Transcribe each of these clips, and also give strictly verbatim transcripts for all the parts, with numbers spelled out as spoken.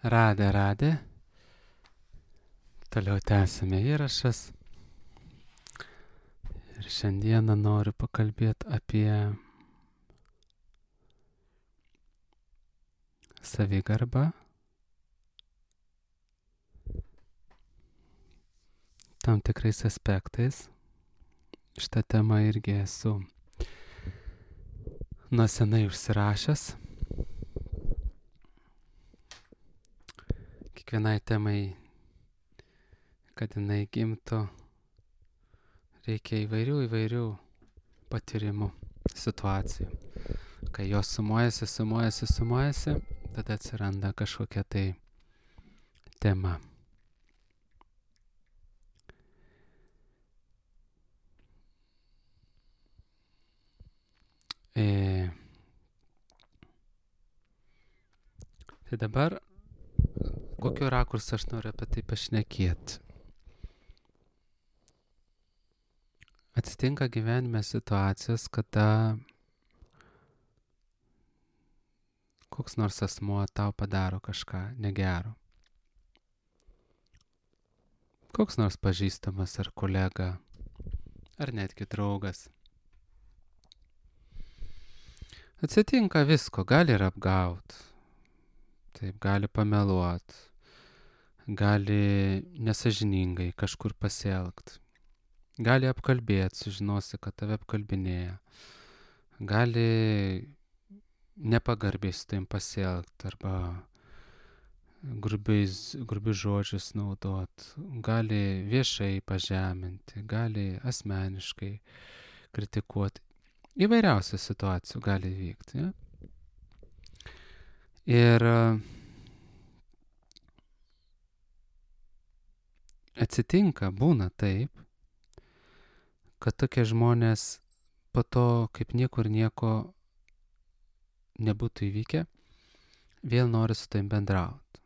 Radė, radė. Toliau tęsime įrašas. Ir šiandieną noriu pakalbėti apie savigarbą. Tam tikrais aspektais. Šitą temą irgi esu nuo senai užsirašęs. Kiekvienai temai, kad jinai gimtų, reikia įvairių įvairių patyrimų, situacijų. Kai jos sumuojasi, sumuojasi, sumuojasi, tada atsiranda kažkokia tai tema. E... Tai dabar, kokiu rakursu aš noriu apie tai pašnekėti? Atsitinka gyvenime situacijos, kada koks nors asmuo tau padaro kažką negero. Koks nors pažįstamas ar kolega, ar netgi draugas. Atsitinka visko, gali ir apgaut, taip, gali pameluot, gali nesažiningai kažkur pasielgt, gali apkalbėt, sužinosi, kad tave apkalbinėja, gali nepagarbiai su tavim pasielgt arba grubiais, grubius žodžius naudot, gali viešai pažeminti, gali asmeniškai kritikuoti. Įvairiausių situacijų gali vykti. Ja? Ir atsitinka, būna taip, kad tokie žmonės po to, kaip niekur nieko nebūtų įvykę, vėl nori su tavim bendrauti.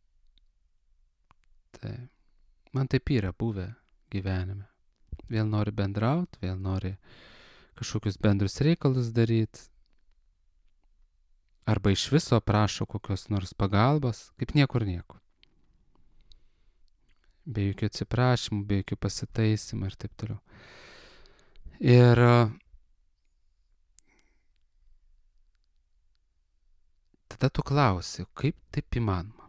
Tai man taip yra buvę gyvenime. Vėl nori bendrauti, vėl nori kažkokius bendrus reikalus daryti. Arba iš viso prašo kokios nors pagalbos, kaip niekur nieko. Be jokių atsiprašymų, be jokių pasitaisimų ir taip toliau. Ir tada tu klausi, kaip taip įmanoma?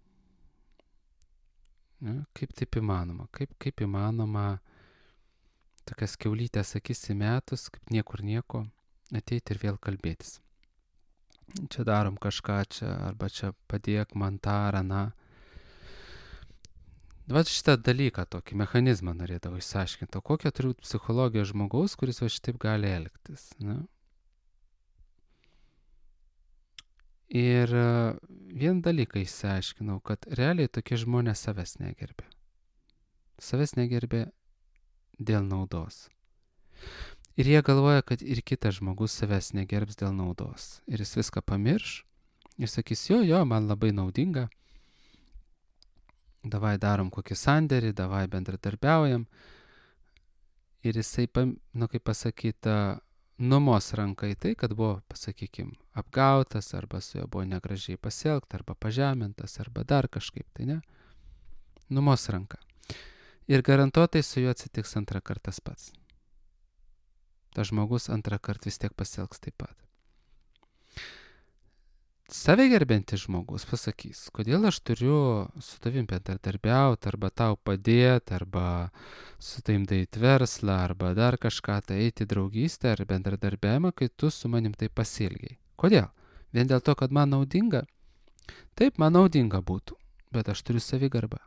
Ja, kaip taip įmanoma? Kaip, kaip įmanoma tokias kiaulytės akis įmetus, kaip niekur nieko, ateiti ir vėl kalbėtis. Čia darom kažką čia, arba čia padėk man tą ar aną. Va šitą dalyką, tokį mechanizmą norėdavo išsiaiškinti. O kokia turi būti psichologija žmogaus, kuris va šitaip gali elgtis. Ne? Ir vieną dalyką išsiaiškinau, kad realiai tokie žmonės savęs negerbė. Savęs negerbė dėl naudos. Ir jie galvoja, kad ir kitas žmogus savęs negerbs dėl naudos. Ir jis viską pamirš ir sakys, jo, jo, man labai naudinga. Davai darom kokį sandėrį, davai bendradarbiaujam. Ir jisai, nu kaip pasakyta, numos ranką į tai, kad buvo, pasakykim, apgautas, arba su juo buvo negražiai pasielgta, arba pažemintas, arba dar kažkaip, tai ne? Numos ranką. Ir garantuotai su juo atsitiks antrą kartą tas pats. Tas žmogus antrą kartą vis tiek pasielgs taip pat. Save gerbiantis žmogus pasakys, kodėl aš turiu su tavim bendradarbiauti, arba tau padėti, arba su tavim daryti verslą, arba dar kažką, tai eiti draugystę ar bendradarbiavimą, kai tu su manim taip pasielgiai. Kodėl? Vien dėl to, kad man naudinga? Taip, man naudinga būtų, bet aš turiu savigarbą.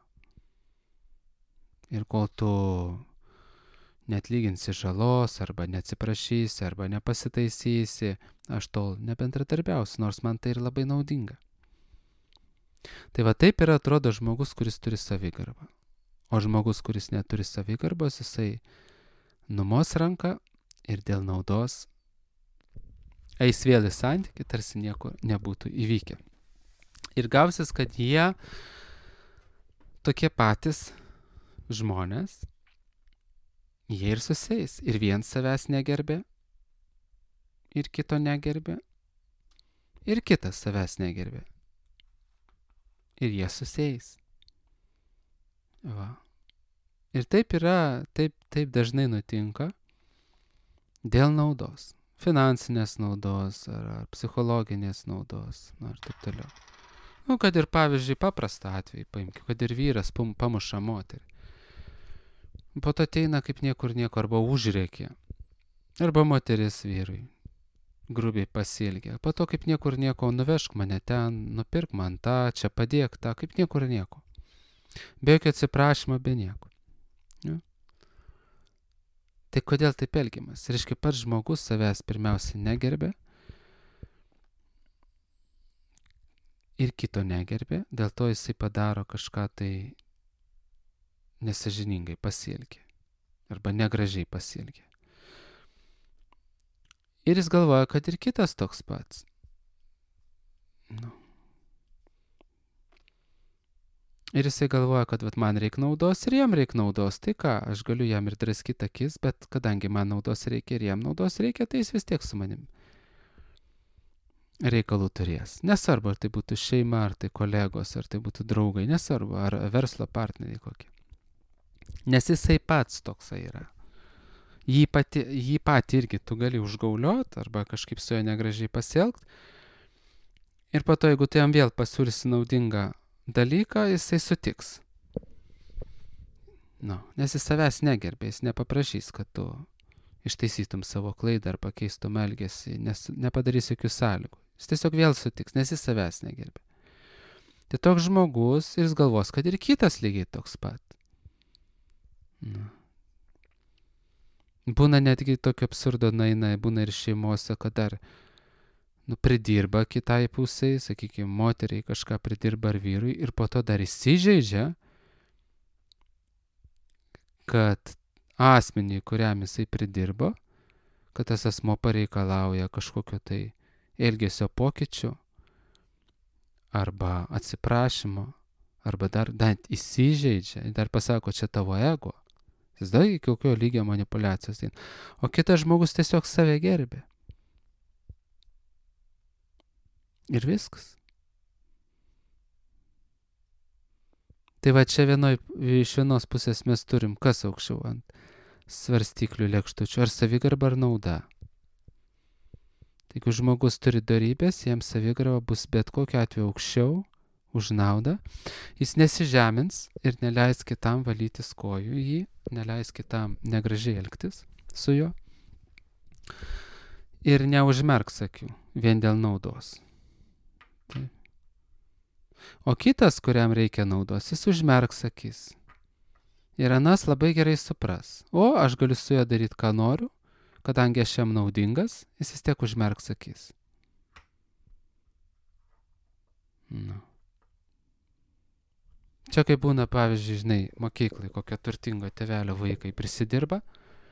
Ir kol tu neatlyginsi žalos, arba neatsiprašysi, arba nepasitaisysi, aš tol nebendradarbiausiu, nors man tai ir labai naudinga. Tai va taip ir atrodo žmogus, kuris turi savigarbą. O žmogus, kuris neturi savigarbos, jisai numos ranką ir dėl naudos eis vėl į santykį, tarsi nieko nebūtų įvykę. Ir gausis, kad jie tokie patys žmonės, jie ir susieis. Ir vien savęs negerbė, ir kito negerbė, ir kitas savęs negerbė. ir jie susieis. Va. Ir taip yra, taip, taip dažnai nutinka dėl naudos. Finansinės naudos ar, ar psichologinės naudos, na, ir taip toliau. Nu, kad ir pavyzdžiui paprastą atvejį paimkime, kad ir vyras pum, pamuša moterį. Po to ateina kaip niekur nieko arba užrėkė. Arba moteris vyrui grubiai pasielgia. Po to kaip niekur nieko, nuvežk mane ten, nupirk man tą, čia padėk tą, kaip niekur nieko. Be jokio atsiprašymo, be nieko. Ja. Tai kodėl taip elgiamas? Reiškia, pats žmogus savęs pirmiausiai negerbė ir kito negerbė, dėl to jisai padaro kažką tai nesąžiningai pasielgia arba negražiai pasielgia. Ir jis galvoja, kad ir kitas toks pats. Nu. Ir jisai galvoja, kad vat, man reikia naudos ir jam reikia naudos. Tai ką, aš galiu jam ir draskyti akis, bet kadangi man naudos reikia ir jam naudos reikia, tai jis vis tiek su manim reikalų turės. Nesvarbu, ar tai būtų šeima, ar tai kolegos, ar tai būtų draugai, nesvarbu, ar verslo partneriai kokie. Nes jisai pats toksai yra. Jį pati, jį pati irgi tu gali užgauliot arba kažkaip su juo negražiai pasielgt. Ir po to, jeigu tu jam vėl pasiūlysi naudingą dalyką, jisai sutiks. Nu, nes jis savęs negerbė, jis nepaprašys, kad tu ištaisytum savo klaidą ar pakeistum elgesį, nes nepadarys jokių sąlygų. Jis tiesiog vėl sutiks, nes jis savęs negerbė. Tai toks žmogus ir jis galvos, kad ir kitas lygiai toks pat. Nu. Būna netgi tokio absurdo naina, būna ir šeimose, kad dar nu, pridirba kitai pusiai, sakykime, moteriai kažką pridirba ar vyrui ir po to dar įsižeidžia, kad asmenį, kuriam jisai pridirbo, kad tas asmo pareikalauja kažkokio tai elgesio pokyčių arba atsiprašymo, arba dar, dar įsižeidžia, dar pasako, čia tavo ego. Jis dar iki kokio lygio manipulacijos. O kitas žmogus tiesiog save gerbė. Ir viskas. Tai va čia vienoj, iš vienos pusės mes turim, kas aukščiau ant svarstyklių lėkštučių, ar savigarba ar nauda. Tai jeigu žmogus turi dorybės, jam savigarba bus bet kokiu atveju aukščiau už naudą. Jis nesižemins ir neleis kitam valytis kojų jį, neleis kitam negražiai elgtis su juo. Ir neužmerks akių vien dėl naudos. Taip. O kitas, kuriam reikia naudos, jis užmerks akis. Ir anas labai gerai supras. O, aš galiu su juo daryti, ką noriu, kadangi aš jam naudingas, jis vis tiek užmerks akis. Nu. Čia kaip būna, pavyzdžiui, žinai, mokyklai, kokio turtingo tėvelio vaikai prisidirba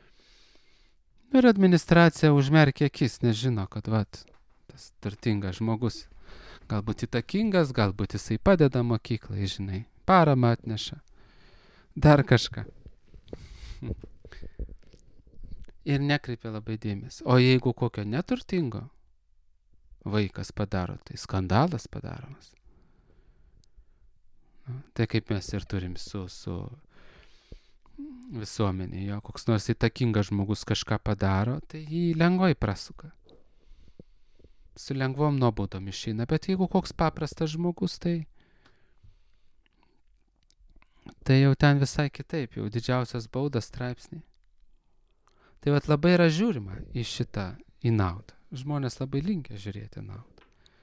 ir administracija užmerkia akis, nes žino, kad vat, tas turtingas žmogus galbūt įtakingas, galbūt jisai padeda mokyklai, žinai, paramą atneša, dar kažką. Ir nekreipia labai dėmesio. O jeigu kokio neturtingo vaikas padaro, tai skandalas padaromas. Tai kaip mes ir turim su, su visuomenė, jo, koks nors įtakingas žmogus kažką padaro, tai jį lengvai prasuka. Su lengvom nuobaudom išeina, bet jeigu koks paprastas žmogus, tai tai jau ten visai kitaip, jau didžiausias baudas straipsniai. Tai vat labai yra žiūrima į šitą, į naudą. Žmonės labai linkę žiūrėti naudą.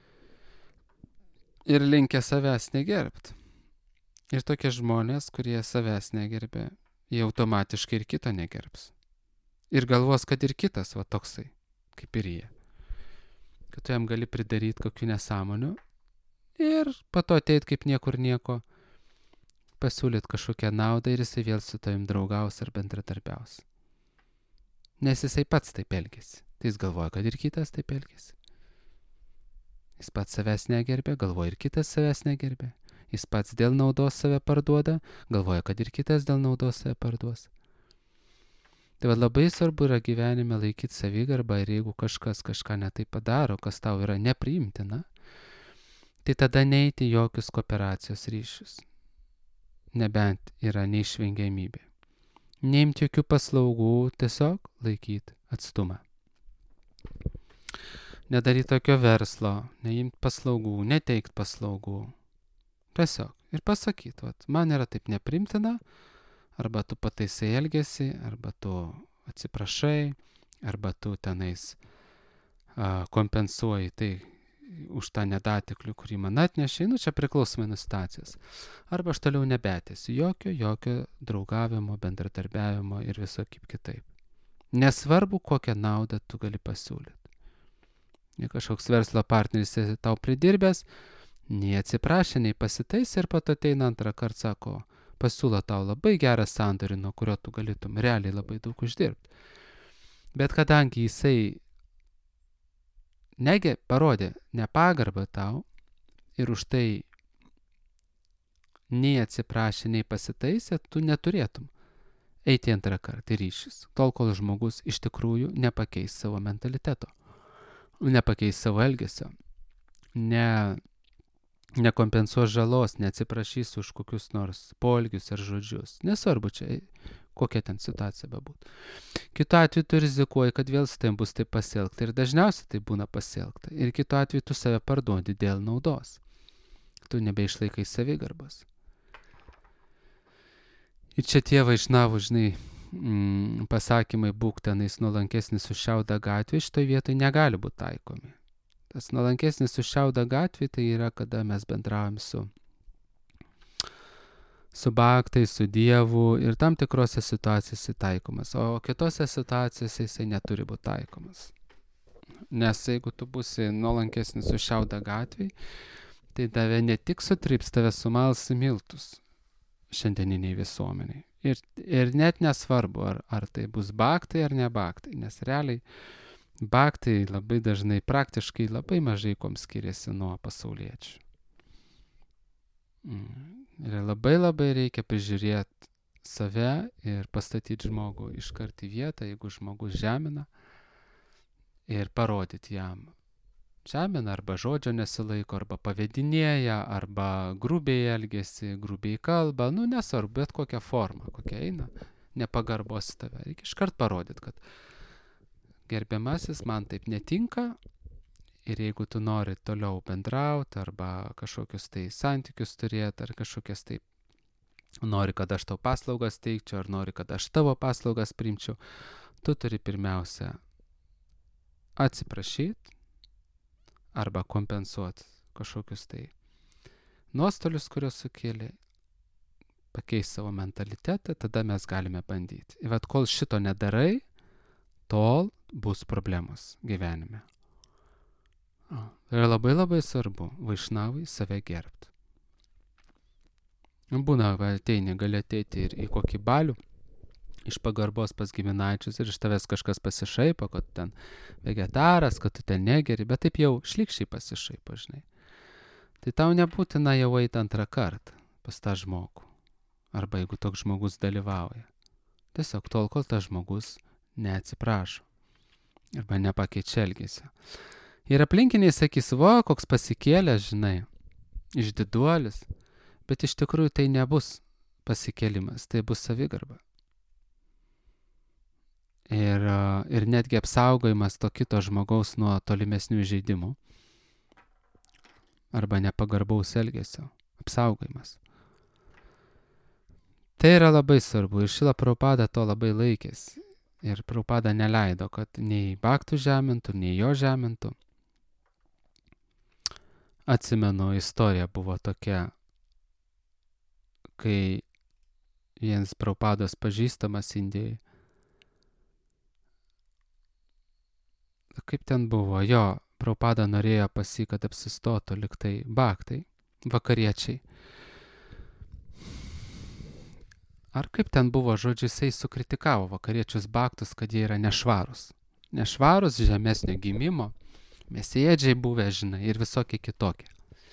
Ir linkę savęs negerbti. Ir tokie žmonės, kurie savęs negerbė, jie automatiškai ir kito negerbs. Ir galvos, kad ir kitas va toksai, kaip ir jie. Kad tu jam gali pridaryti kokių nesąmonių ir po to ateit kaip niekur nieko, pasiūlyt kažkokią naudą ir jisai vėl su tavim draugaus ar bendradarbiaus. Nes jisai pats taip elgėsi. Tai jis galvoja, kad ir kitas taip elgėsi. Jis pats savęs negerbė, galvoja ir kitas savęs negerbė. Jis pats dėl naudos save parduoda, galvoja, kad ir kitas dėl naudos save parduos. Tai va labai svarbu yra gyvenime laikyti savigarbą ir jeigu kažkas kažką netai padaro, kas tau yra nepriimtina, tai tada neiti jokius kooperacijos ryšius. Nebent yra neišvengiamybė. Neimti jokių paslaugų, tiesiog laikyti atstumą. Nedaryti tokio verslo, neimti paslaugų, neteikti paslaugų. Tiesiog. Ir pasakyti, vat, man yra taip neprimtina, arba tu pataisai elgesį, arba tu atsiprašai, arba tu tenais a, kompensuoji tai už tą nedatiklių, kurį man atnešė, nu čia priklausomai nuo situacijos. Arba aš toliau nebetęsiu jokio, jokio draugavimo, bendradarbiavimo ir viso kaip kitaip. Nesvarbu, kokią naudą tu gali pasiūlyti. Jei kažkoks verslo partneris tau pridirbęs, nei atsiprašė, nei pasitaisė ir pat ateina antrą kartą, sako, pasiūlo tau labai gerą sandorį, nuo kurio tu galėtum realiai labai daug uždirbti. Bet kadangi jisai negi parodė nepagarbą tau ir už tai nei atsiprašė, nei pasitaisė, tu neturėtum eiti antrą kartą į ryšius, tol kol žmogus iš tikrųjų nepakeis savo mentaliteto, nepakeis savo elgesio, ne, nekompensuos žalos, neatsiprašys už kokius nors poelgius ar žodžius. Nesvarbu čia, kokia ten situacija bebūtų. Kitu atveju tu rizikuoji, kad vėl su tavim bus taip pasielgta ir dažniausiai tai būna pasielgta. Ir kitu atveju tu save parduodi dėl naudos. Tu nebeišlaikai savigarbos. Ir čia tie vaišnavų, žinai, mm, pasakymai būk tenais nuolankesnis už šiaudą gatvį, šitoj vietoj negali būti taikomi. Tas nuolankesnis už šiaudą gatvį tai yra, kada mes bendraujam su su bhaktais, su Dievu ir tam tikrose situacijose taikomas, o kitose situacijose jisai neturi būti taikomas. Nes jeigu tu būsi nuolankesnis už šiaudą gatvį, tai tave ne tik sutryps, tave sumals į miltus šiandieniniai visuomeniai. Ir, ir net nesvarbu, ar, ar tai bus bhaktai ar ne bhaktai, nes realiai bhaktai labai dažnai, praktiškai labai mažai kom skiriasi nuo pasauliečių. Mm. Ir labai labai reikia prižiūrėti save ir pastatyti žmogų iškart į vietą, jeigu žmogus žemina, ir parodyti jam. Žemina arba žodžio nesilaiko, arba pavedinėja, arba grubiai elgesi, grubiai kalba, nu nesvarbu, bet kokią formą, kokia eina, nepagarbos tave. Reikia iškart parodyti, kad gerbiamasis, man taip netinka. Ir jeigu tu nori toliau bendrauti arba kažkokius tai santykius turėti, ar kažkokias tai nori, kad aš tau paslaugas teikčiau, ar nori, kad aš tavo paslaugas priimčiau, tu turi pirmiausia atsiprašyti arba kompensuoti kažkokius tai nuostolius, kuriuos sukėlė, pakeisti savo mentalitetą, tada mes galime bandyti. Ir vat kol šito nedarai, tol bus problemos gyvenime. Tai yra labai labai svarbu vaišnavai save gerbti. Būna, va, ateini, gali ateiti ir į kokį balių iš pagarbos pas giminaičius ir iš tavęs kažkas pasišaipo, kad ten vegetaras, kad tu ten negeri, bet taip jau šlikščiai pasišaipo, žinai. Tai tau nebūtina jau eiti antrą kartą pas tą žmogų. Arba jeigu toks žmogus dalyvauja. Tiesiog tol, kol tas žmogus neatsiprašo. Arba nepakeičia elgesio. Ir aplinkiniai sakys, va, koks pasikėlęs, žinai, išdiduolis, bet iš tikrųjų tai nebus pasikėlimas, tai bus savigarba. Ir, ir netgi apsaugojimas to kito žmogaus nuo tolimesnių žaidimų arba nepagarbaus elgesio. Apsaugojimas. Tai yra labai svarbu ir Šrila Prabhupada to labai laikėsi. Ir Prabhupada neleido, kad nei bhaktų žemintų, nei jo žemintų. Atsimenu, istorija buvo tokia, kai vienas Prabhupados pažįstamas Indijai. Kaip ten buvo? Jo, Prabhupada norėjo pas jį, kad apsistotų liktai bhaktai, vakariečiai. Ar kaip ten buvo, žodžiu, jisai sukritikavo vakariečius bhaktus, kad jie yra nešvarus. Nešvarus, žemesnio gimimo. Mesėdžiai buvę, žinai, ir visokie kitokie.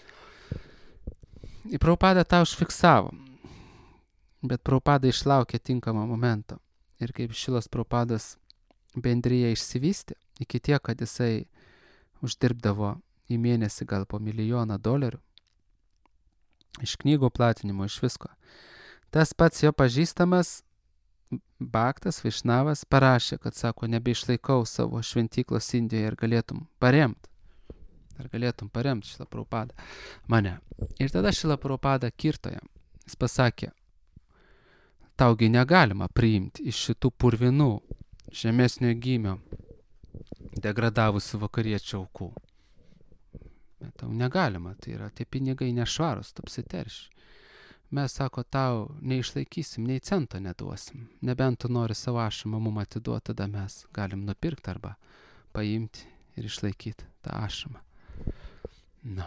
Ir Prabhupada tą užfiksavo, bet Prabhupada išlaukė tinkamą momentą. Ir kaip Šilas Prabhupadas bendryje išsivystė, iki tiek, kad jisai uždirbdavo į mėnesį gal po milijoną dolerių. Iš knygų platinimo, iš visko. Tas pats jo pažįstamas Bhaktas Vaišnavas parašė, kad sako, nebeišlaikau savo šventyklos Indijoje ir galėtum paremt. Ar galėtum paremti Šrila Prabhupada mane. Ir tada Šrila Prabhupada kirto jam. Jis pasakė, taugi negalima priimti iš šitų purvinų žemesnio gymio degradavusių vakariečių aukų. Bet tau negalima, tai yra tie pinigai nešvarus, tu apsiterši. Mes, sako, tau neišlaikysim, nei cento neduosim. Nebent tu nori savo ašamą mum atiduoti, tada mes galim nupirkti arba paimti ir išlaikyti tą ašamą. Na.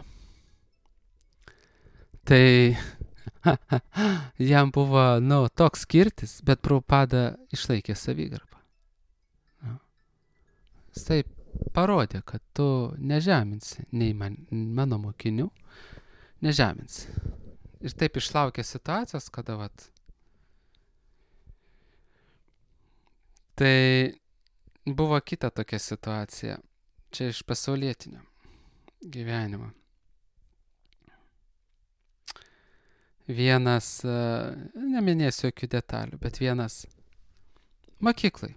Tai jam buvo, nu, toks kirtis, bet Prabhupada išlaikė savigarbą. Na. Jis taip parodė, kad tu nežeminsi nei man, mano mokinių, nežeminsi. Ir taip išlaukė situacijos, kada vat. Tai buvo kita tokia situacija. Čia iš pasaulietinio gyvenimo. Vienas, neminėsiu jokių detalių, bet vienas mokyklai.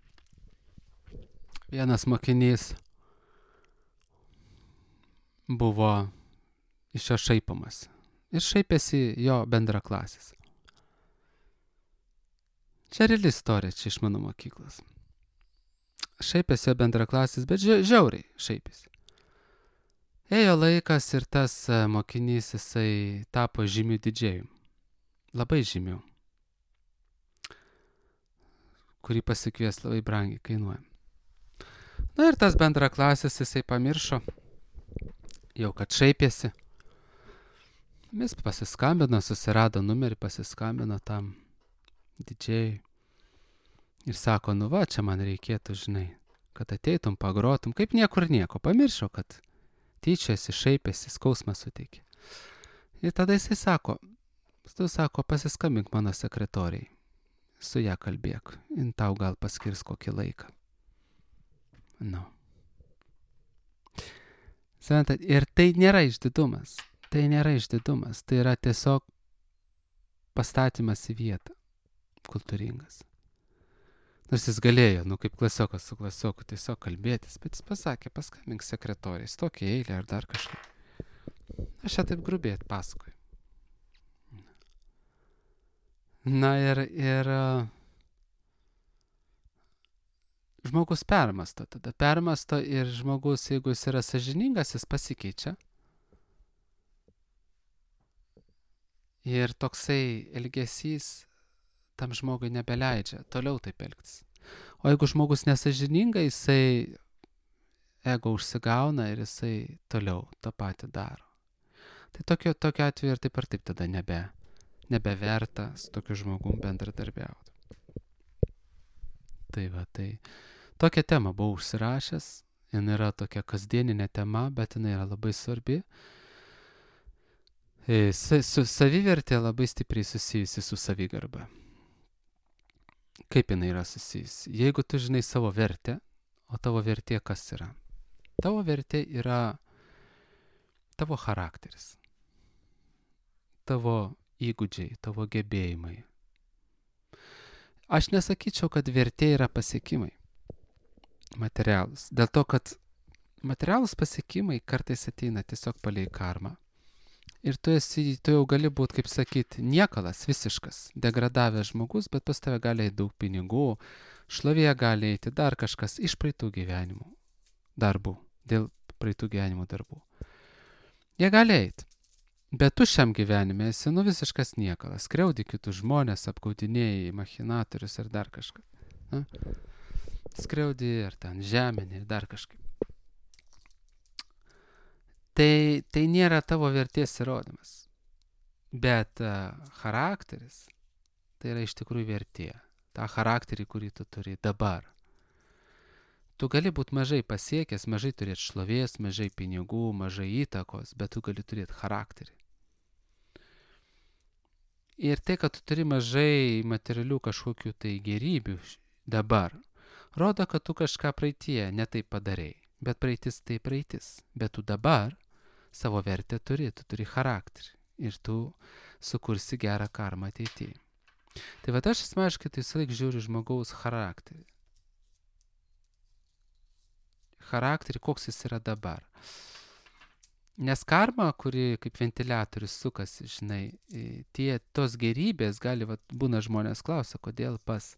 Vienas mokinys buvo iš jo šaipamas. Ir šaipėsi jo bendraklasis. Čia reali istorija, čia iš mano mokyklos. Šaipėsi jo bendraklasis, bet žiauriai šaipėsi. Ėjo laikas ir tas mokinys, jisai tapo žymių didžėjų. Labai žymių. Kurį pasikvies labai brangiai kainuoja. Na ir tas bendraklasis, jisai pamiršo, jau kad šaipėsi. Jis pasiskambino, susirado numerį, pasiskambino tam didžėjui. Ir sako, nu va, čia man reikėtų, žinai, kad ateitum, pagrotum, kaip niekur nieko. Pamiršau, kad tyčiasi, šaipėsi, skausmą suteikė. Ir tada jisai sako, tu sako, pasiskambink mano sekretoriai, su ją kalbėk, in tau gal paskirs kokį laiką. Nu. Suprantat, ir tai nėra išdidumas. Tai nėra išdidumas, tai yra tiesiog pastatymas į vietą, kultūringas. Nors jis galėjo, nu kaip klasiokas su klasioku, tiesiog kalbėtis, bet jis pasakė, paskambink sekretoriai, stokį eilę ar dar kažkaip. Aš čia taip grubiai atpasakoju. Na ir, ir žmogus permasto tada, permasto ir žmogus, jeigu jis yra sąžiningas, jis pasikeičia. Ir toksai elgesys tam žmogui nebeleidžia toliau taip elgtis. O jeigu žmogus nesąžiningai, jisai ego užsigauna ir jisai toliau tą patį daro. Tai tokio, tokio atveju ir taip ar taip tada nebe, nebeverta su tokiu žmogum bendradarbiauti. Tai va, tai tokią temą buvau užsirašęs, jin yra tokia kasdieninė tema, bet jinai yra labai svarbi. Su savivertė labai stipriai susijusi su savigarba. Kaip jinai yra susijusi? Jeigu tu žinai savo vertę, o tavo vertė kas yra? Tavo vertė yra tavo charakteris, tavo įgūdžiai, tavo gebėjimai. Aš nesakyčiau, kad vertė yra pasiekimai materialūs. Dėl to, kad materialūs pasiekimai kartais ateina tiesiog palei karmą. Ir tu, esi, tu jau gali būti, kaip sakyti, niekalas, visiškas, degradavęs žmogus, bet pas tave gali eiti daug pinigų, šlovė gali eiti dar kažkas iš praeitų gyvenimų darbų, dėl praeitų gyvenimų darbų. Jie gali eiti, bet tu šiam gyvenime esi nu visiškas niekalas, skriaudi kitus žmonės, apgaudinėjai, machinatorius ir dar kažką. Na? Skriaudi ir ten žeminė ir dar kažkaip. Tai, tai nėra tavo vertės įrodymas, bet uh, charakteris tai yra iš tikrųjų vertė. Ta charakterį, kurį tu turi dabar. Tu gali būti mažai pasiekęs, mažai turėti šlovės, mažai pinigų, mažai įtakos, bet tu gali turėti charakterį. Ir tai, kad tu turi mažai materialių kažkokių tai gerybių dabar, rodo, kad tu kažką praeitie netaip padarei. Bet praeitis tai praeitis. Bet tu dabar savo vertę turi, tu turi charakterį. Ir tu sukursi gerą karmą ateityje. Tai va aš asmeniškai tai visą laiką žiūriu žmogaus charakterį. Charakterį, koks jis yra dabar. Nes karma, kuri kaip ventiliatorius sukasi, žinai, tie, tos gerybės gali, va, būna žmonės klausia, kodėl pas,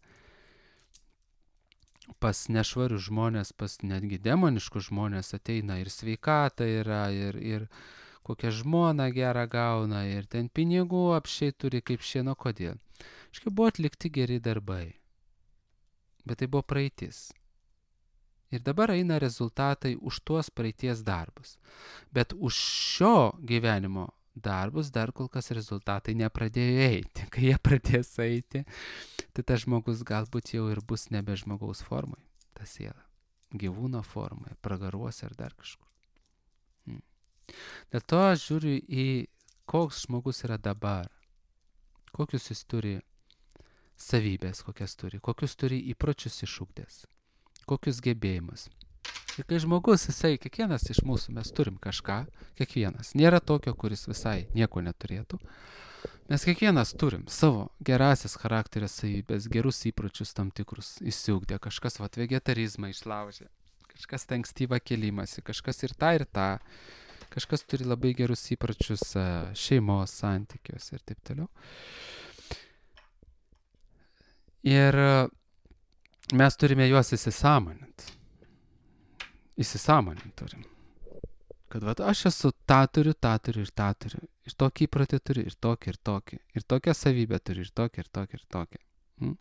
pas nešvarius žmonės, pas netgi demoniškus žmonės ateina ir sveikata yra, ir, ir kokią žmoną gerą gauna, ir ten pinigų apšiai turi kaip šieno, kodėl. Iškai buvo atlikti geri darbai, bet tai buvo praeitis. Ir dabar eina rezultatai už tuos praeities darbus. Bet už šio gyvenimo darbus dar kol kas rezultatai nepradėjo eiti. Kai jie pradės eiti, tai tas žmogus galbūt jau ir bus nebe žmogaus formai, ta siela. Gyvūno formai, pragaruose ar dar kažkur. Hmm. Dėl to aš žiūriu į koks žmogus yra dabar. Kokius jis turi savybės, kokias turi. Kokius turi įpročius išugdęs. Kokius gebėjimus. Ir kai žmogus, jisai, kiekvienas iš mūsų, mes turim kažką, kiekvienas. Nėra tokio, kuris visai nieko neturėtų. Mes kiekvienas turim savo gerasias charakterio savybės, gerus įpročius tam tikrus įsiugdė. Kažkas vat vegetarizmą išlaužė, kažkas tą ankstyvą kelimąsi, kažkas ir tą ir tą. Kažkas turi labai gerus įpročius šeimos santykiuose ir taip toliau. Ir mes turime juos įsisąmoninti. Įsisąmoninti turim. Kad vat, aš esu tą turiu, tą turiu ir tą turiu. Ir tokį įprotį turiu, ir tokį, ir tokį. Ir tokią savybę turiu, ir tokį, ir tokį, ir tokį. Hmm?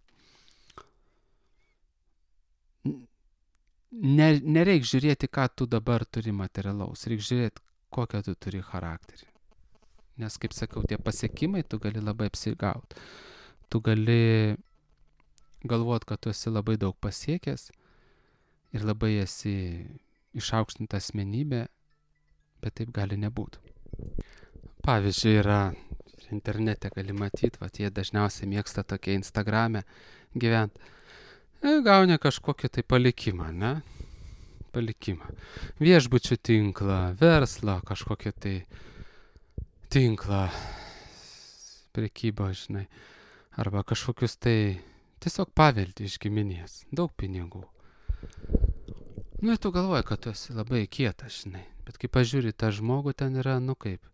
Ne, nereik žiūrėti, ką tu dabar turi materialaus. Reik žiūrėti, kokią tu turi charakterį. Nes, kaip sakau, tie pasiekimai tu gali labai apsigauti. Tu gali galvot, kad tu esi labai daug pasiekęs ir labai esi išaukštinta asmenybė, bet taip gali nebūti. Pavyzdžiui, yra internete gali matyti, va, jie dažniausiai mėgsta tokie Instagrame gyventi. E, gauni kažkokį tai palikimą, ne? Palikimą. Viešbučių tinklą, verslą, kažkokį tai tinklą, prekybą, žinai, arba kažkokius tai tiesiog paveldi iš giminės, daug pinigų. Nu, ir tu galvoji, kad tu esi labai kietas, žinai. Bet kai pažiūri tą žmogų, ten yra, nu kaip,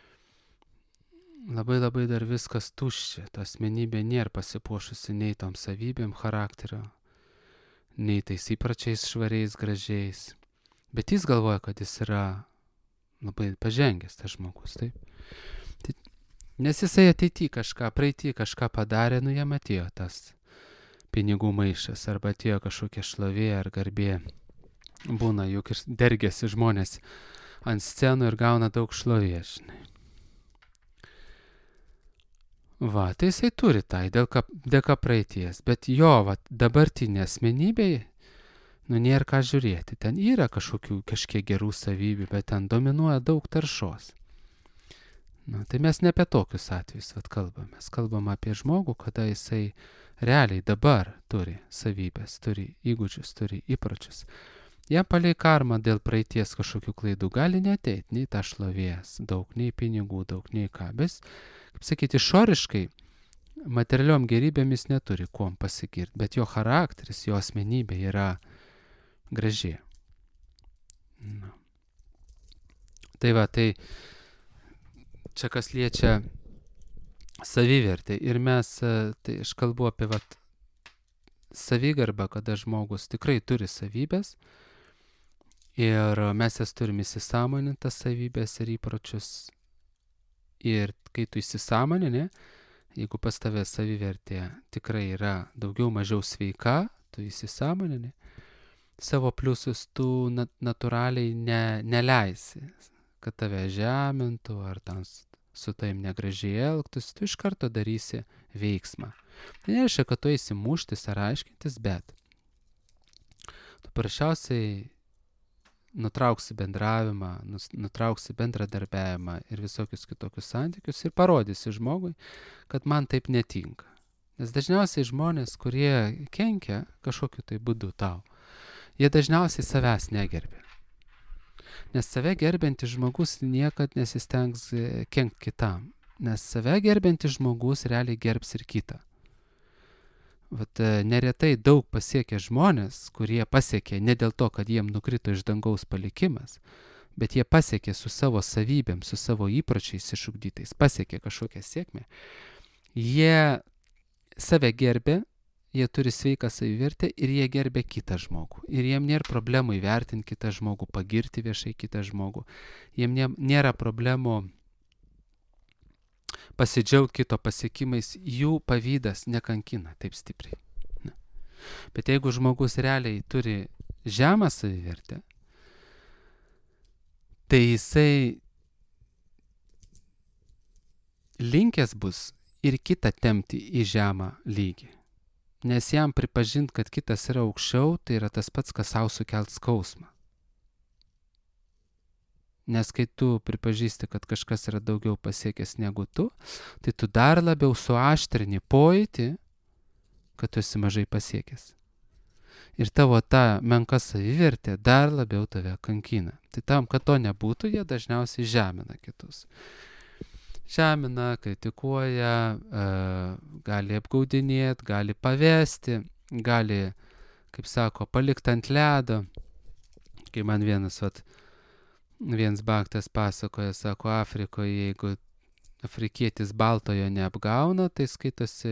labai labai dar viskas tuščia. Ta asmenybė nėra pasipuošusi nei tom savybėm charakterio, nei tais įpračiais švariais, gražiais. Bet jis galvoja, kad jis yra labai pažengęs, tas žmogus, taip. Tai, nes jisai ateity kažką, praeity kažką padarė, nu jam atėjo tas pinigų maišas, arba atėjo kažkokia šlovė ar garbė. Būna, juk ir dergiasi žmonės ant scenų ir gauna daug šlovės, žinai. Va, tai jisai turi tai, dėka, dėka praeities, bet jo, va, dabartinė asmenybė, nu, nėra ką žiūrėti. Ten yra kažkokių, kažkiek gerų savybių, bet ten dominuoja daug taršos. Nu, tai mes ne apie tokius atvejus vat kalbam. Mes kalbam apie žmogų, kada jisai realiai dabar turi savybės, turi įgūdžius, turi įpročius. Jam palei karmą dėl praeities kažkokių klaidų gali neateit, nei ta šlovės daug, nei pinigų daug, nei ką. Bet, kaip sakyti, išoriškai materialiom gerybėmis neturi kuom pasigirti, bet jo charakteris, jo asmenybė yra graži. Nu. Tai va, tai čia kas liečia savivertę. Ir mes, tai aš kalbu apie vat, savigarbą, kada žmogus tikrai turi savybės ir mes jas turime įsisąmoninti tas savybės ir įpročius. Ir kai tu įsisąmonini, jeigu pas tave savivertė tikrai yra daugiau mažiau sveika, tu įsisąmonini, savo pliusus tu nat- natūraliai ne, neleisi, kad tave žemintų ar ten su taim negražiai elgtus, tu iš karto darysi veiksmą. Tai nereiškia, kad tu eisi muštis ar aiškintis, bet tu paprasčiausiai nutrauksi bendravimą, nutrauksi bendradarbiavimą ir visokius kitokius santykius ir parodysi žmogui, kad man taip netinka. Nes dažniausiai žmonės, kurie kenkia kažkokiu tai būdu tau, jie dažniausiai savęs negerbia. Nes save gerbiantis žmogus niekad nesistengs kenkt kitam. Nes save gerbiantis žmogus realiai gerbs ir kitą. Vat neretai daug pasiekia žmonės, kurie pasiekė ne dėl to, kad jiem nukrito iš dangaus palikimas, bet jie pasiekė su savo savybėm, su savo įpročiais išugdytais, pasiekė kažkokią sėkmę. Jie save gerbė, jie turi sveiką savivertę ir jie gerbė kitą žmogų. Ir jiem nėra problemų įvertinti kitą žmogų, pagirti viešai kitą žmogų. Jiem nėra problemų pasidžiaugti kito pasiekimais, jų pavydas nekankina taip stipriai. Ne. Bet jeigu žmogus realiai turi žemą savivertę, tai jisai linkęs bus ir kitą tempti į žemą lygį. Nes jam pripažint, kad kitas yra aukščiau, tai yra tas pats, kas sau sukelt skausmą. Nes kai tu pripažįsti, kad kažkas yra daugiau pasiekęs negu tu, tai tu dar labiau suaštrini pojūtį, kad tu esi mažai pasiekęs. Ir tavo ta menka savivertė dar labiau tave kankina. Tai tam, kad to nebūtų, jie dažniausiai žemina kitus. Žemina, kritikuoja, gali apgaudinėti, gali pavesti, gali, kaip sako, palikti ant ledo. Kai man vienas, vat, Viens baktas pasakoja, sako, Afrikoje, jeigu afrikietis baltojo neapgauna, tai skaitosi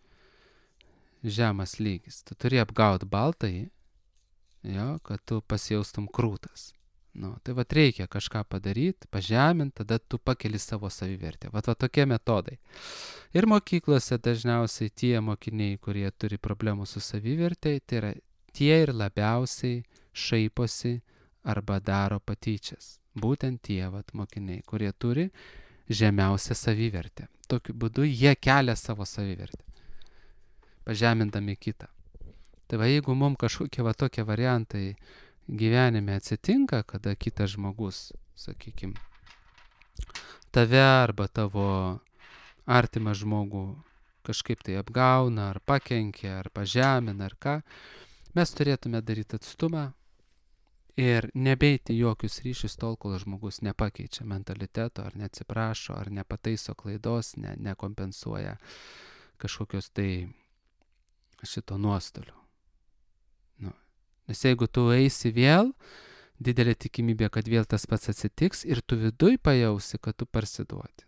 žemas lygis. Tu turi apgauti baltąjį, jo, kad tu pasijaustum krūtas. Nu, tai vat reikia kažką padaryti, pažeminti, tada tu pakeli savo savivertę. Vat, vat tokie metodai. Ir mokyklose dažniausiai tie mokiniai, kurie turi problemų su savivertė, tai yra tie ir labiausiai šaiposi arba daro patyčias. Būtent tie vat mokiniai, kurie turi žemiausią savivertę. Tokiu būdu jie kelia savo savivertę, pažemindami kitą. Tai va, jeigu mums kažkokie va tokie variantai gyvenime atsitinka, kada kitas žmogus, sakykime, tave arba tavo artimą žmogų kažkaip tai apgauna, ar pakenkia, ar pažemina, ar ką, mes turėtume daryti atstumą ir nebeiti jokius ryšius tol, kol žmogus nepakeičia mentaliteto, ar neatsiprašo, ar nepataiso klaidos, ne, nekompensuoja kažkokios tai šito nuostolių. Nu. Nes jeigu tu eisi vėl, didelė tikimybė, kad vėl tas pats atsitiks ir tu viduj pajausi, kad tu parsiduoti.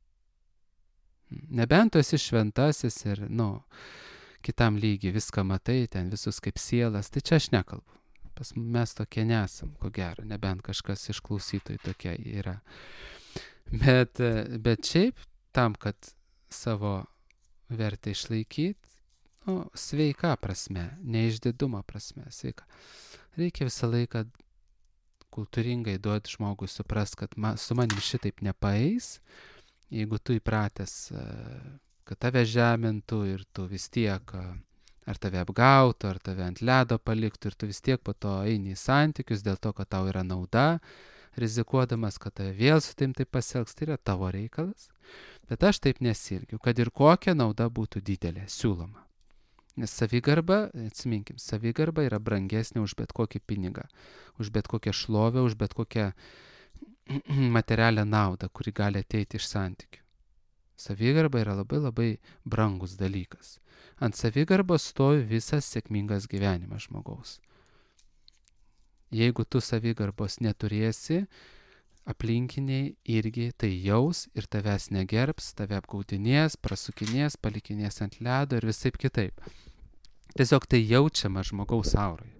Nebent tu esi šventasis ir, nu, kitam lygiai viską matai, ten visus kaip sielas, tai čia aš nekalbu. Pas mes tokie nesam, ko gero, nebent kažkas iš klausytojų tokie yra. Bet, bet šiaip tam, kad savo vertę išlaikyti, nu, sveika prasme, neišdidumo prasme, sveika. Reikia visą laiką kultūringai duoti žmogui suprast, kad ma, su manim šitaip nepaeis, jeigu tu įpratęs, kad tave žemintų ir tu vis tiek ar tave apgautų, ar tave ant ledo paliktų ir tu vis tiek po to eini į santykius dėl to, kad tau yra nauda, rizikuodamas, kad tave vėl su tim taip pasielgs, tai yra tavo reikalas. Bet aš taip nesielgiu, kad ir kokia nauda būtų didelė, siūloma. Nes savigarba, atsiminkim, savigarba yra brangesnė už bet kokį pinigą, už bet kokią šlovę, už bet kokią materialią naudą, kuri gali ateiti iš santykių. Savigarba yra labai labai brangus dalykas. Ant savigarbos stovi visas sėkmingas gyvenimas žmogaus. Jeigu tu savigarbos neturėsi, aplinkiniai irgi tai jaus ir tavęs negerbs, tave apgaudinės, prasukinės, palikinės ant ledo ir visaip kitaip. Tiesiog tai jaučiama žmogaus auroje.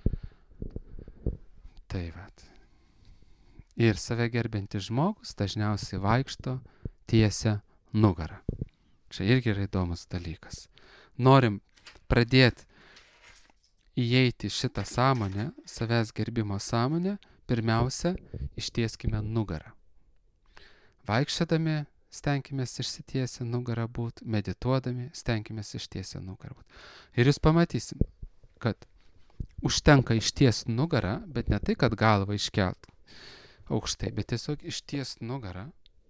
Tai vat. Ir save gerbiantis žmogus dažniausiai vaikšto tiesia nugarą. Čia irgi yra įdomus dalykas. Norim pradėti įeiti šitą sąmonę, savęs gerbimo sąmonę, pirmiausia, ištieskime nugarą. Vaikščiodami stenkimės išsitiesę nugarą būt, medituodami stenkimės ištiesę nugarą būt. Ir jūs pamatysim, kad užtenka ištiesti nugarą, bet ne tai, kad galvą iškelt aukštai, bet tiesiog ištiesti nugarą,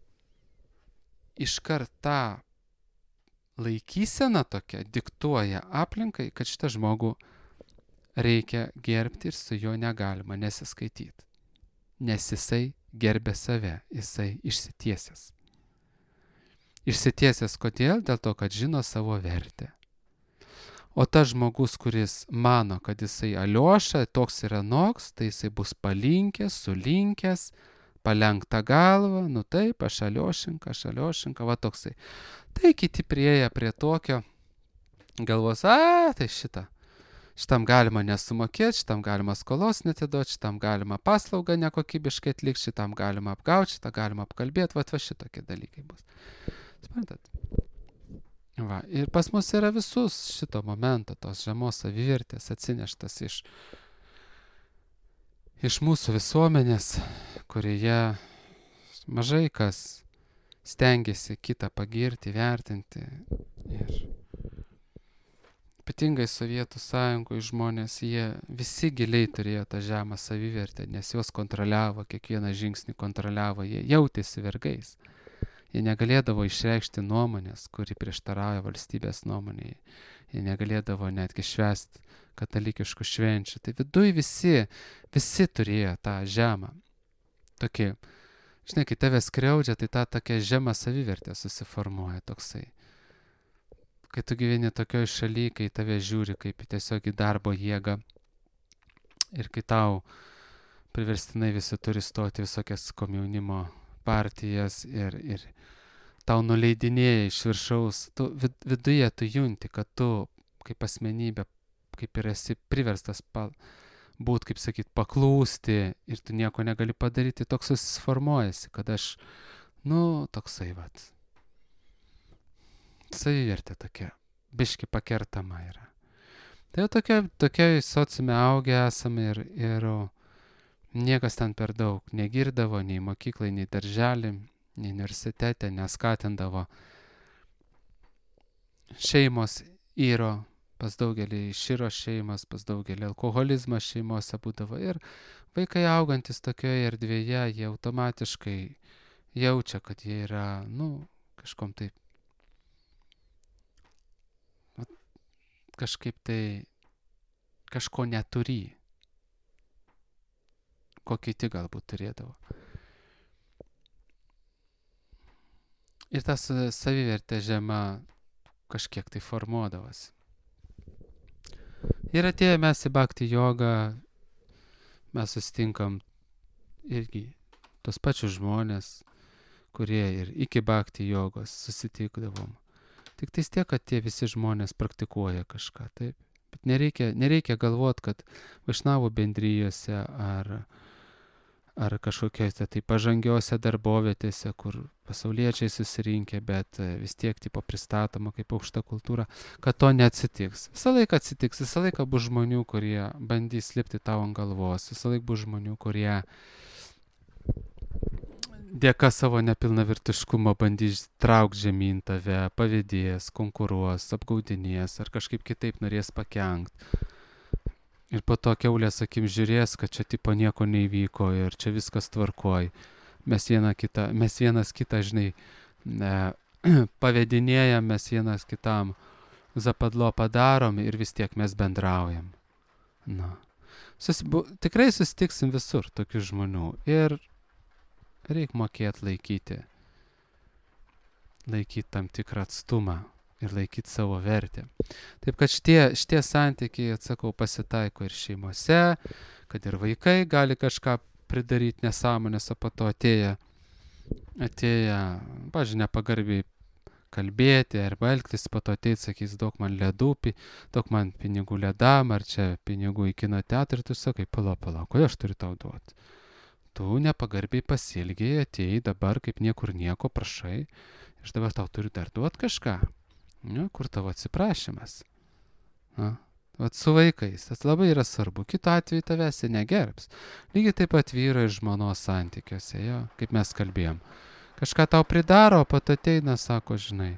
iškart tą laikysena tokia diktuoja aplinkai, kad šitą žmogų reikia gerbti ir su juo negalima nesiskaityti. nes jisai gerbė save, jisai išsitiesęs. Išsitiesęs kodėl? Dėl to, kad žino savo vertę. O tas žmogus, kuris mano, kad jisai alioša, toks yra noks, tai jisai bus palinkęs, sulinkęs, palenkta galva, nu taip, aš aliošinka, aš aliošinka, va toksai. Tai kiti prieja prie tokio, galvos, a, tai šitą. Šitam galima nesumokėti, šitam galima skolos netiduoti, šitam galima paslaugą nekokybiškai atlikti, šitam galima apgauti, šitą galima apkalbėti, va, va šitokie dalykai bus. Suprantat? Va, ir pas mus yra visus šito momento, tos žemos savivertės atsineštas iš, iš mūsų visuomenės, kurioje mažai kas stengiasi kitą pagirti, vertinti. Ir ypatingai Sovietų sąjungoje žmonės, jie visi giliai turėjo tą žemą savivertę, nes juos kontroliavo, kiekvieną žingsnį kontroliavo, jie jautėsi vergais. Jie negalėdavo išreikšti nuomonės, kuri prieštarauja valstybės nuomonėje. Jie negalėdavo netgi švęsti katalikiškų švenčių. Tai viduj visi, visi turėjo tą žemą. Tokį, žinai, kai tave skriaudžia, tai ta tokia žema savivertė susiformuoja toksai. Kai tu gyveni tokioj šaly, kai tave žiūri kaip tiesiog į darbo jėgą ir kai tau priverstinai visi turi stoti visokias komjaunimo partijas ir, ir tau nuleidinėja iš viršaus, tu vid, viduje tu junti, kad tu kaip asmenybė, kaip ir esi priverstas pa, būt, kaip sakyt, paklūsti ir tu nieko negali padaryti, toks susiformuojasi, kad aš, nu, toksai vat. Savivertė tokia, biški pakertama yra. Tai jau tokia, tokia sociume augę esame ir, ir niekas ten per daug negirdavo, nei mokyklai, nei darželį, nei universitete, neskatindavo. Šeimos įro, pas daugelį iširo šeimas, pas daugelį alkoholizmas šeimose būdavo. Ir vaikai augantis tokioje erdvėje, jie automatiškai jaučia, kad jie yra, nu, kažkom taip, kažkaip tai kažko neturi, ko kiti galbūt turėdavo. Ir tas savivertė žema kažkiek tai formuodavosi. Ir atėję mes į bhakti jogą, mes susitinkam irgi tos pačius žmonės, kurie ir iki bhakti jogos susitikdavom. Tik tais tiek, kad tie visi žmonės praktikuoja kažką, taip. Bet nereikia, nereikia galvot, kad vaišnavų bendrijose ar, ar kažkokiose tai pažangiose darbovietėse, kur pasauliečiai susirinkę, bet vis tiek tipo pristatoma kaip aukšta kultūra, kad to neatsitiks. Visą laiką atsitiks, visą laiką bus žmonių, kurie bandys lipti tau ant galvos, visą laiką bus žmonių, kurie dėka savo nepilnavertiškumo bandys traukti žemyn tave, pavydės, konkuruos, apgaudinės ar kažkaip kitaip norės pakenkt. Ir po to kiaulės akim žiūrės, kad čia tipo nieko neįvyko ir čia viskas tvarkoj. Mes, viena kita, mes vienas kitą, žinai, ne, pavedinėjam, mes vienas kitam zapadlo padarom ir vis tiek mes bendraujam. Na. Susibu, tikrai susitiksim visur tokių žmonių ir reikia mokėti laikyti, laikyti tam tikrą atstumą ir laikyti savo vertę. Taip kad šitie, šitie santykiai, atsakau, pasitaiko ir šeimose, kad ir vaikai gali kažką pridaryti nesąmonės, o po to atėję, atėję, pažiūrėjau, nepagarbiai kalbėti arba elgtis, po to ateit, sakys, daug man ledų, daug man pinigų ledam, ar čia pinigų į kino teatrą, tu sakai, pala, pala, kodėl aš turiu tau duoti? Tu nepagarbiai pasielgiai, atėjai dabar kaip niekur nieko, prašai, ir dabar tau turiu dar duoti kažką. Nu, kur tavo atsiprašymas? Na, vat su vaikais, tas labai yra svarbu, kito atveju tavęs negerbs. Lygiai taip pat vyro ir žmonos santykiuose, jo, kaip mes kalbėjom. Kažką tau pridaro, o pat ateina, sako, žinai,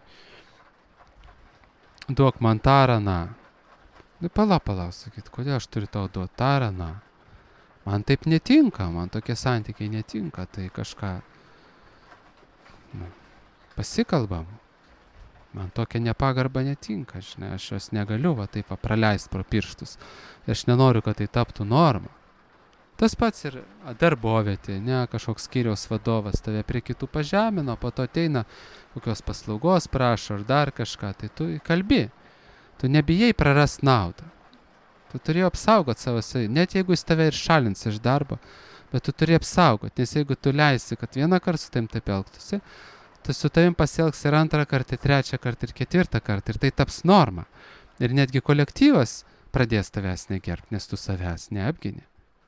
duok man taraną. Nu, pala, pala, sakyt, kodėl aš turiu tau duoti taraną? Man taip netinka, man tokie santykiai netinka, tai kažką nu, pasikalbam. Man tokia nepagarba netinka, žinai, aš jos negaliu va taip va praleisti pro pirštus. Aš nenoriu, kad tai taptų norma. Tas pats ir darbovietė, ne, kažkoks skyriaus vadovas tave prie kitų pažemino, po to ateina kokios paslaugos prašo ar dar kažką, tai tu kalbi. Tu nebijai prarast naudą. Tu turi apsaugot savo savį, net jeigu jis tave ir šalins iš darbo, bet tu turi apsaugot, nes jeigu tu leisi, kad vieną kartą su tavim taip elgtųsi, tu su tavim pasielgs ir antrą kartą, ir trečią kartą, ir ketvirtą kartą, ir tai taps norma. Ir netgi kolektyvas pradės tavęs negerbti, nes tu savęs neapgini.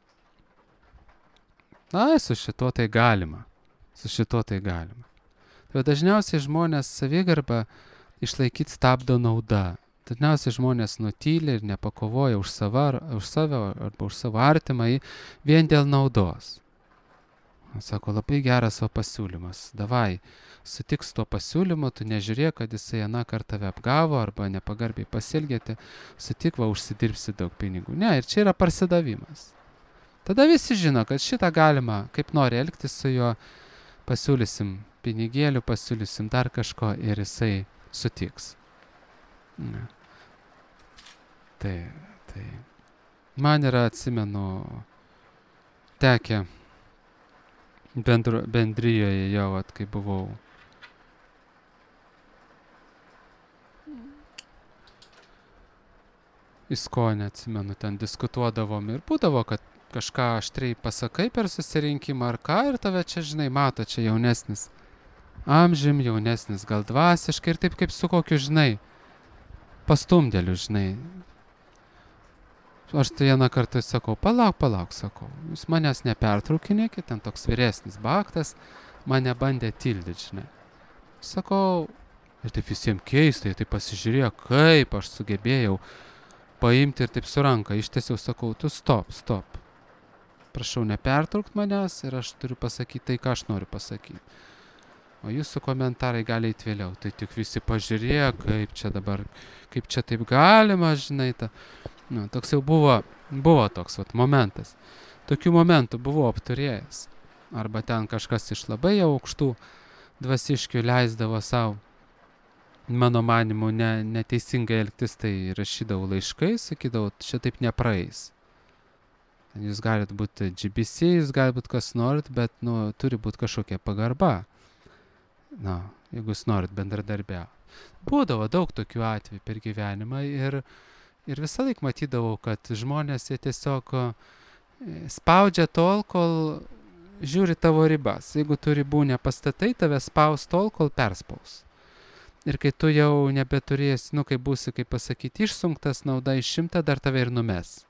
Na, su šituo tai galima. Su šituo tai galima. Tai dažniausiai žmonės savigarbą išlaikyti stabdo nauda. Dažniausiai žmonės nutyli ir nepakovoja už, sava, už save arba už savo artimą vien dėl naudos. Sako, labai geras savo pasiūlymas. Davai, sutik su tuo pasiūlymu, tu nežiūrėk, kad jisai aną kartą tave apgavo arba nepagarbiai pasielgėte, sutik, va, užsidirbsi daug pinigų. Ne, ir čia yra parsidavimas. Tada visi žino, kad šitą galima, kaip nori elgtis su juo, pasiūlysim pinigėlių, pasiūlysim dar kažko ir jisai sutiks. Ne. Tai, tai. Man yra, atsimenu, tekę bendru, bendrijoje jau, at, kai buvau įskonę, atsimenu, ten diskutuodavom ir būdavo, kad kažką aštriai pasakai per susirinkimą ar ką ir tave čia, žinai, mato, čia jaunesnis amžium, jaunesnis gal dvasiškai ir taip kaip su kokiu, žinai, pastumdėliu, žinai. Aš tai vieną kartą sakau, palauk, palauk, sakau, jūs manęs nepertraukinėkit, ten toks vyresnis baktas, mane bandė tildyti, žinai. Sakau, ir taip visiems keistai, tai pasižiūrėjo, kaip aš sugebėjau paimti ir taip su ranka, ištiesiau, sakau, tu stop, stop. Prašau nepertraukt manęs ir aš turiu pasakyti tai, ką aš noriu pasakyti. O jūsų komentarai gali eiti vėliau. Tai tik visi pažiūrėjo, kaip čia dabar, kaip čia taip galima, žinai. Ta. Nu, toks jau buvo, buvo toks vat, momentas. Tokių momentų buvo apturėjęs. Arba ten kažkas iš labai jau aukštų dvasiškių leisdavo savo, mano manimu, ne, neteisingai elgtis, tai rašydavau laiškai, sakydavau, čia taip nepraeis. Jūs galit būti G B C, jūs galit būti kas norit, bet, nu, turi būti kažkokia pagarba. Na, jeigu jūs norit bendradarbiauti. Būdavo daug tokių atvejų per gyvenimą ir, ir visą laik matydavau, kad žmonės jie tiesiog spaudžia tol, kol žiūri tavo ribas. Jeigu tu ribų nepastatai, tave spaus tol, kol perspaus. Ir kai tu jau nebeturėsi, nu, kai būsi, kaip pasakyti, išsunktas, nauda išimta, dar tave ir numes.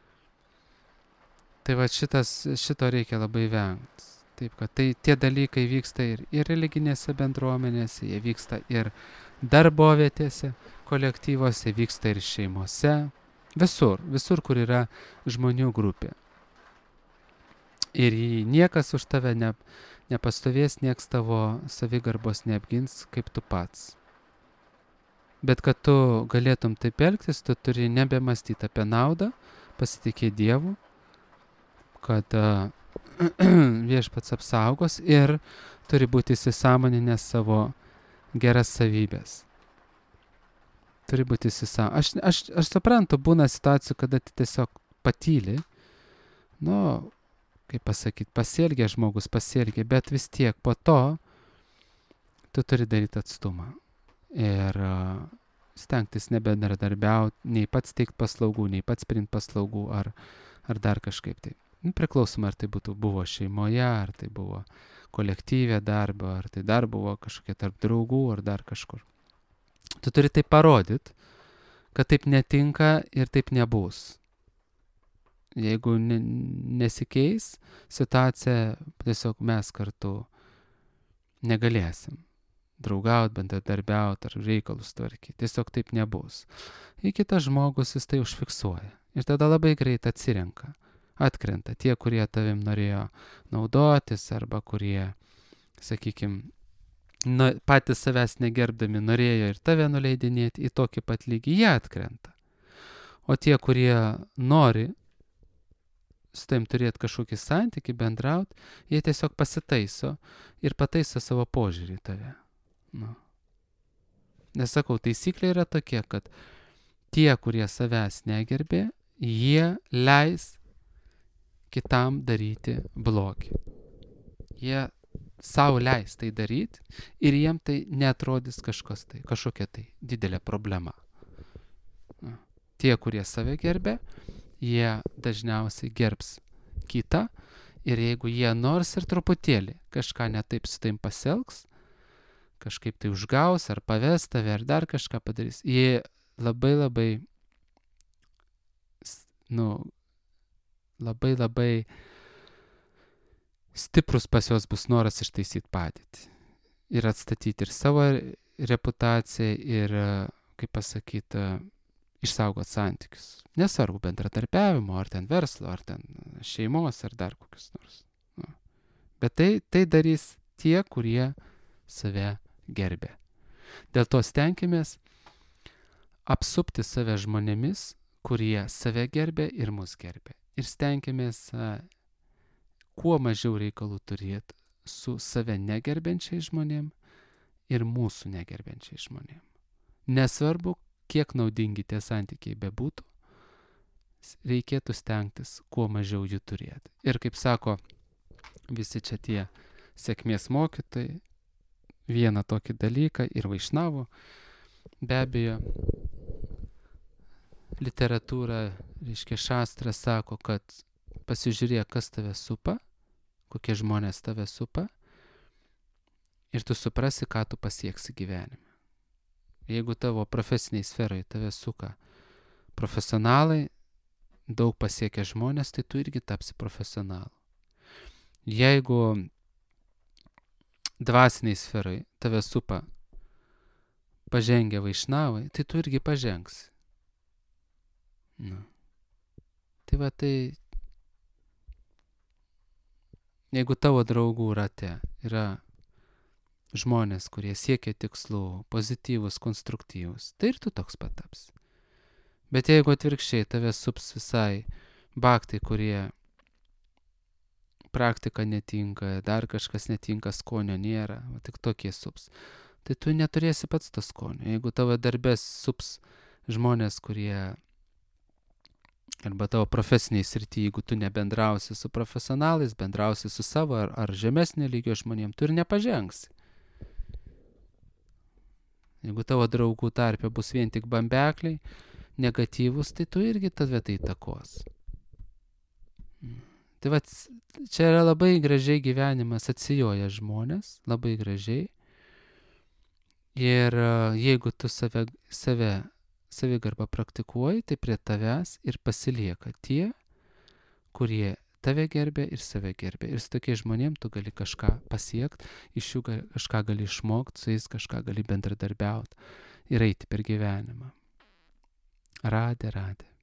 Tai va šitas, šito reikia labai vengti. Taip, kad tai tie dalykai vyksta ir, ir religinėse bendruomenėse, jie vyksta ir darbovietėse, kolektyvose, vyksta ir šeimose. Visur, visur, kur yra žmonių grupė. Ir niekas už tave ne, nepastovės, nieks tavo savigarbos neapgins, kaip tu pats. Bet kad tu galėtum taip elgtis, tu turi nebemastyti apie naudą, pasitikėti Dievu, kad uh, viešpats apsaugos ir turi būti įsisąmoninęs savo geras savybės. Turi būti įsisąmoninęs. Aš, aš, aš suprantu, būna situacijų, kada tiesiog patyli, nu, kaip pasakyti, pasielgia žmogus, pasielgia, bet vis tiek po to tu turi daryti atstumą. Ir uh, stengtis nebendradarbiauti, nei pats teikt paslaugų, nei pats priimti paslaugų, ar, ar dar kažkaip taip. Nu, priklausomai, ar tai būtų, buvo šeimoje, ar tai buvo kolektyvė darbo, ar tai dar buvo kažkokie tarp draugų, ar dar kažkur. Tu turi tai parodyti, kad taip netinka ir taip nebus. Jeigu ne, nesikeis situacija, tiesiog mes kartu negalėsim draugauti, bendradarbiauti ar reikalus tvarkyti. Tiesiog taip nebus. Ir kitas žmogus jis tai užfiksuoja. Ir tada labai greit atsirenka. Atkrenta tie, kurie tavim norėjo naudotis arba kurie, sakykime, nu, patys savęs negerbdami norėjo ir tave nuleidinėti į tokį pat lygį, jie atkrenta. O tie, kurie nori su tavim turėti kažkokį santykį, bendrauti, jie tiesiog pasitaiso ir pataiso savo požiūrį į tave. Nu. Nesakau, taisyklė yra tokia, kad tie, kurie savęs negerbė, jie leis kitam daryti blogį. Jie savo leis tai daryti ir jiem tai neatrodys kažkas tai, kažkokia tai didelė problema. Tie, kurie save gerbia, jie dažniausiai gerbs kitą ir jeigu jie nors ir truputėlį kažką netaip su taim pasielgs, kažkaip tai užgaus ar paves tave ar dar kažką padarys, jie labai labai, nu, labai labai stiprus pas juos bus noras ištaisyti padėtį ir atstatyti ir savo reputaciją ir, kaip pasakyti, išsaugoti santykius. Nesvarbu bendradarbiavimo, ar ten verslo, ar ten šeimos, ar dar kokius nors. Nu. Bet tai, tai darys tie, kurie save gerbė. Dėl to stenkimės apsupti save žmonėmis, kurie save gerbė ir mus gerbė. Ir stenkimės a, kuo mažiau reikalų turėti su save negerbiančiais žmonėm ir mūsų negerbiančiais žmonėm. Nesvarbu, kiek naudingi tie santykiai bebūtų, reikėtų stengtis kuo mažiau jų turėti. Ir kaip sako visi čia tie sėkmės mokytojai, vieną tokį dalyką ir Vaišnavų, be abejo, literatūra, reiškia šastra, sako, kad pasižiūrėk, kas tave supa, kokie žmonės tave supa, ir tu suprasi, ką tu pasieksi gyvenime. Jeigu tavo profesiniai sferai tave suka profesionalai, daug pasiekę žmonės, tai tu irgi tapsi profesionalu. Jeigu dvasiniai sferai tave supa pažengę Vaišnavai, tai tu irgi pažengsi. Nu. Tai va tai, jeigu tavo draugų rate yra žmonės, kurie siekia tikslų, pozityvus, konstruktyvus, tai ir tu toks pataps. Bet jeigu atvirkščiai tave sups visai baktai, kurie praktika netinka, dar kažkas netinka, skonio nėra, o tik tokie sups, tai tu neturėsi pats to skonio. Jeigu tavo darbės sups žmonės, kurie, arba tavo profesiniai srity, jeigu tu nebendrausi su profesionalais, bendrausi su savo ar, ar žemesnio lygio žmonėm, tu ir nepažengsi. Jeigu tavo draugų tarpe bus vien tik bambekliai, negatyvus, tai tu irgi tave tai įtakos. Tai va, čia yra labai gražiai gyvenimas, atsijoja žmonės, labai gražiai. Ir jeigu tu save, save, savigarbą praktikuoji, tai prie tavęs ir pasilieka tie, kurie tave gerbė ir save gerbė. Ir su tokiais žmonėm tu gali kažką pasiekti, iš jų kažką gali išmokti, su jais kažką gali bendradarbiauti ir eiti per gyvenimą. Radė, radė.